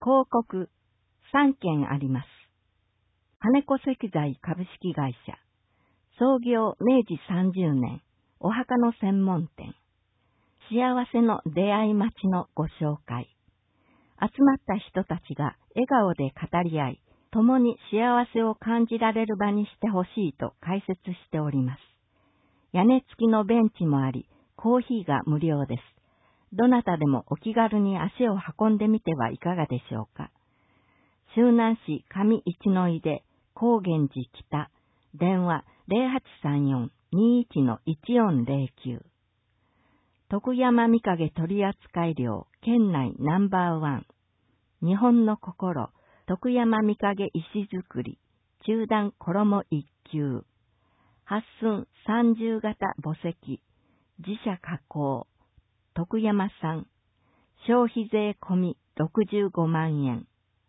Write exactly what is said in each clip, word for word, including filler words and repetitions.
広告さんけんあります。金子石材株式会社、創業めいじさんじゅうねん、お墓の専門店、幸せの出会い町のご紹介。集まった人たちが笑顔で語り合い、共に幸せを感じられる場にしてほしいと解説しております。屋根付きのベンチもあり、コーヒーが無料です。どなたでもお気軽に足を運んでみてはいかがでしょうか。周南市上一の井で高原寺北、電話 ゼロはちさんよん にいちのいちよんゼロきゅう。徳山みかげ取扱量県内ナンバーワン。日本の心、徳山みかげ石造り、中段衣一級。八寸三十型墓石、自社加工、徳山産、消費税込みろくじゅうごまんえん。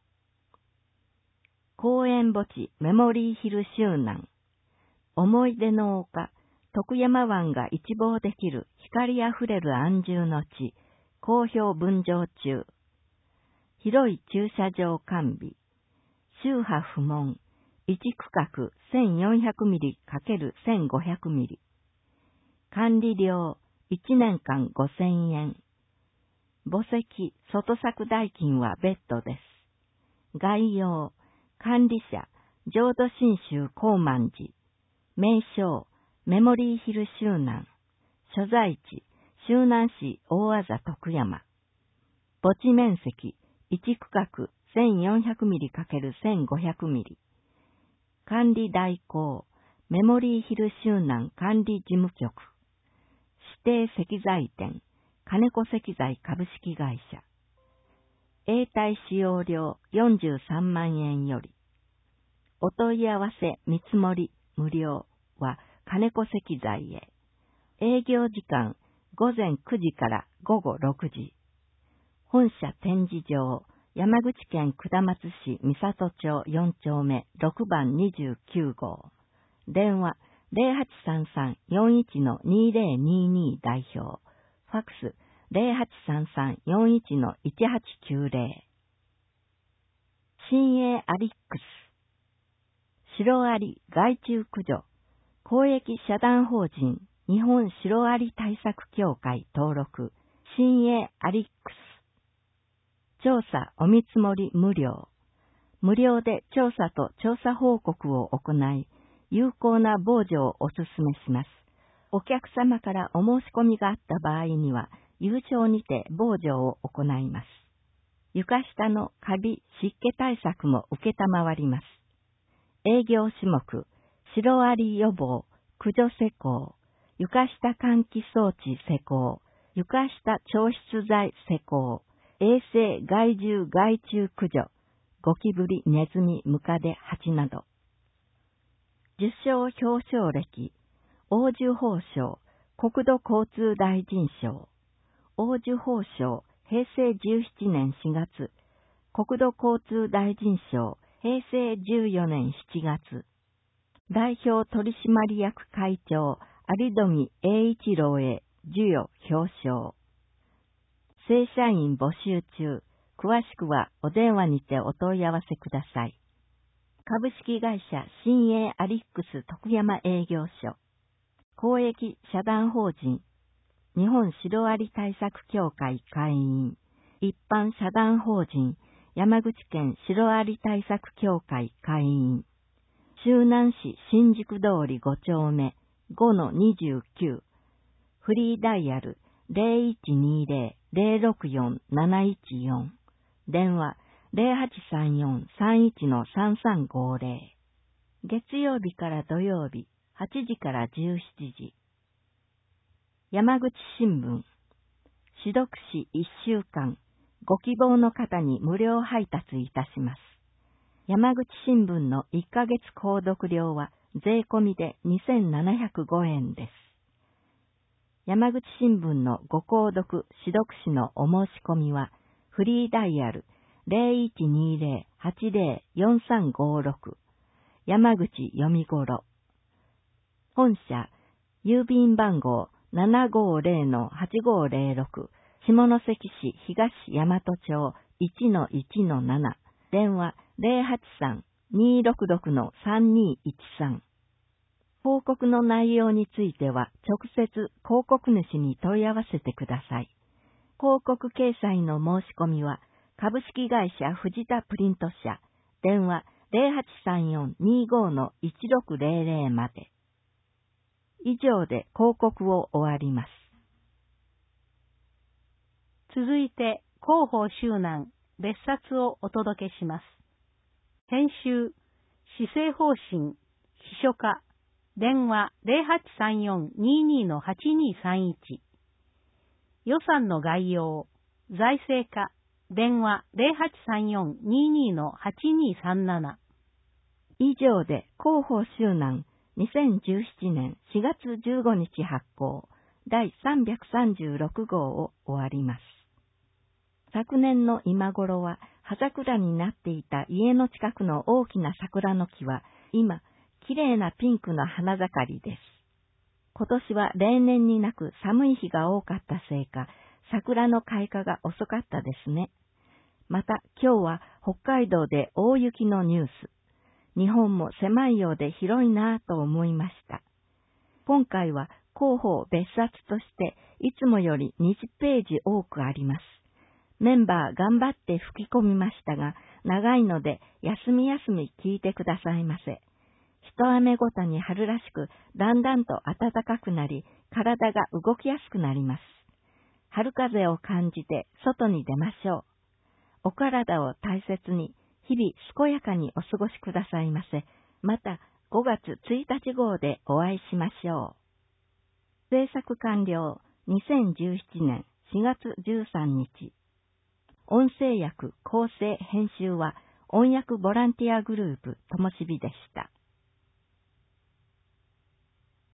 公園墓地メモリーヒル周南、思い出の丘、徳山湾が一望できる光あふれる安住の地、好評分譲中。広い駐車場完備、周波不問、いち区画せんよんひゃくミリかけるせんごひゃくミリ。管理料いちねんかんごせんえん。墓石、外作代金は別途です。概要、管理者、浄土真宗高万寺。名称、メモリーヒル周南。所在地、周南市大字徳山。墓地面積、いち区画せんよんひゃくミリかけるせんごひゃくミリ。管理代行、メモリーヒル周南管理事務局。指定石材店、金子石材株式会社。永代使用料よんじゅうさんまんえんより。お問い合わせ見積もり無料は金子石材へ。営業時間ごぜんくじからごごろくじ。本社展示場、山口県下松市三郷町よんちょうめろくばんにじゅうきゅうごう。電話ゼロはちさんさんよんいちのにゼロにに代表。ファックスゼロはちさんさんよんいちのいちはちきゅうゼロ。新鋭アリックス。シロアリ害虫駆除。公益社団法人日本シロアリ対策協会登録。新鋭アリックス。調査お見積もり無料。無料で調査と調査報告を行い、有効な防除をお勧めします。お客様からお申し込みがあった場合には、有償にて防除を行います。床下のカビ、湿気対策も受けたまわります。営業種目、シロアリ予防、駆除施工、床下換気装置施工、床下調湿剤施工、衛生害獣害虫駆除、ゴキブリ、ネズミ、ムカデ、ハチなど。受賞表彰歴、黄綬褒章、国土交通大臣賞。黄綬褒章、平成じゅうななねんしがつ。国土交通大臣賞、平成じゅうよねんしちがつ。代表取締役会長、有富栄一郎へ授与表彰。正社員募集中。詳しくはお電話にてお問い合わせください。株式会社新鋭アリックス徳山営業所。公益社団法人日本シロアリ対策協会会員。一般社団法人山口県シロアリ対策協会会員。周南市新宿通りごちょうめ ごのにじゅうきゅう。フリーダイヤル ゼロいちにゼロ ゼロろくよん なないちよん。電話 ゼロはちさんよん さんいちのさんさんごゼロ。月曜日から土曜日はちじからじゅうしちじ。山口新聞。私読誌いっしゅうかん。ご希望の方に無料配達いたします。山口新聞のいっかげつ購読料は税込みでにせんななひゃくごえんです。山口新聞のご購読、私読誌のお申し込みは、フリーダイヤル ゼロいちにゼロ はちゼロ よんさんごろく。山口読みごろ。本社、郵便番号 ななごゼロのはちごゼロろく。下関市東大和町いちのいちのなな、電話 ゼロはちさん にーろくろく さんにいちさん。広告の内容については直接広告主に問い合わせてください。広告掲載の申し込みは株式会社藤田プリント社、電話 ゼロはちさんよん にーごー いちろくゼロゼロ まで。以上で広告を終わります。 続いて広報周南別冊をお届けします。編集、施政方針、秘書課、電話 ゼロはちさんよん にーにー はちにーさんいち。予算の概要、財政課、電話 ゼロはちさんよん にーにー はちにーさんなな。 以上で広報周南にせんじゅうななねんしがつじゅうごにち発行だいさんびゃくさんじゅうろくごうを終わります。昨年の今頃は葉桜になっていた家の近くの大きな桜の木は今、きれいなピンクの花盛りです。今年は例年になく寒い日が多かったせいか、桜の開花が遅かったですね。また今日は北海道で大雪のニュース。日本も狭いようで広いなぁと思いました。今回は広報別冊としていつもよりにじゅっページ多くあります。メンバー頑張って吹き込みましたが、長いので休み休み聞いてくださいませ。一雨ごとに春らしくだんだんと暖かくなり、体が動きやすくなります。春風を感じて外に出ましょう。お体を大切に、日々健やかにお過ごしくださいませ。またごがつついたち号でお会いしましょう。制作完了にせんじゅうななねんしがつじゅうさんにち。音声訳、構成、編集は音訳ボランティアグループともしびでした。